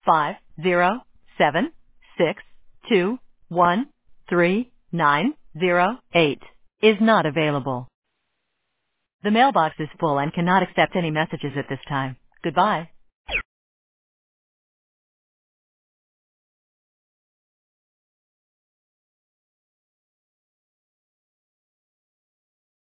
507-621-3908 is not available. The mailbox is full and cannot accept any messages at this time. Goodbye.